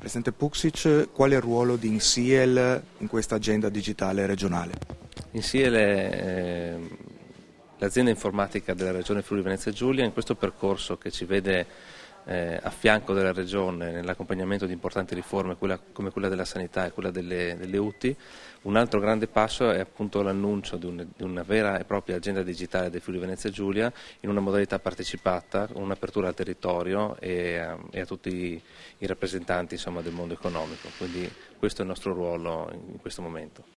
Presidente Puksic, qual è il ruolo di INSIEL in questa agenda digitale regionale? INSIEL è l'azienda informatica della Regione Friuli Venezia Giulia. In questo percorso che ci vede a fianco della Regione nell'accompagnamento di importanti riforme come quella della sanità e quella delle UTI, un altro grande passo è appunto l'annuncio di una vera e propria agenda digitale del Friuli Venezia Giulia in una modalità partecipata, con un'apertura al territorio e a tutti i rappresentanti del mondo economico. Quindi questo è il nostro ruolo in questo momento.